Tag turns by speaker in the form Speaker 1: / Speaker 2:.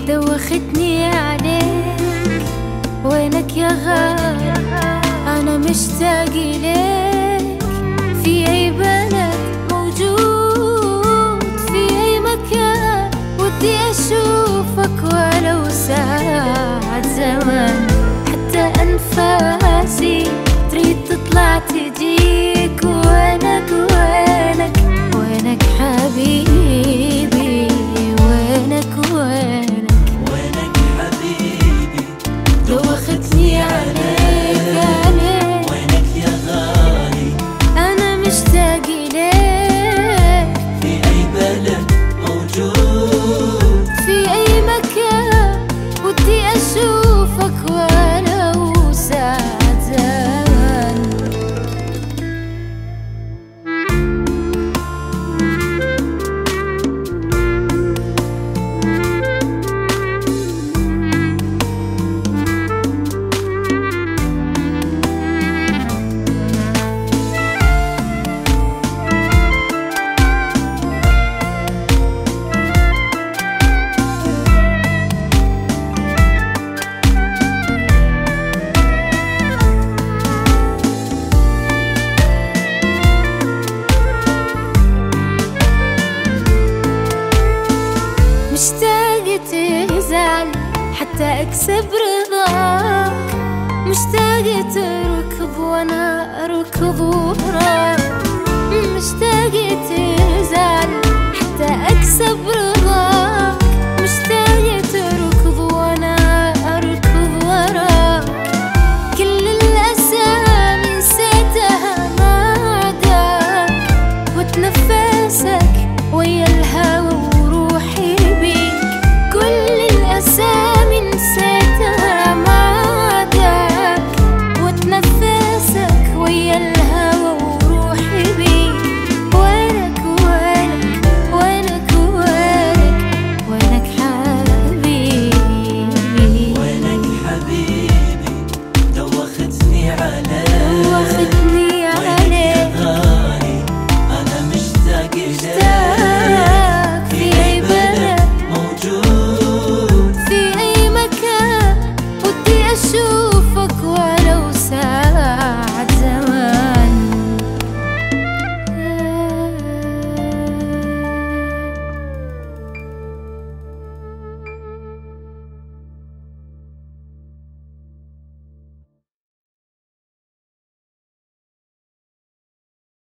Speaker 1: دوختني عليك، وينك يا غالي؟ أنا مشتاق إليك، في أي بلد موجود، في أي مكان ودي أشوفك ولو ساعة زمان. حتى أنفاسي تريد تطلع تجيك، وينك وينك وينك حبيبي؟ وينك وينك
Speaker 2: وينك حبيبي؟
Speaker 1: دوختني عليك عليك،
Speaker 2: وينك يا غالي؟
Speaker 1: أنا مشتاق إليك،
Speaker 2: في أي بلد موجود،
Speaker 1: في أي مكان ودي أشوفك ولو ساعة زمان. مشتاقة تزعل حتى أكسب رضاك، مشتاقة تركب وأنا أركض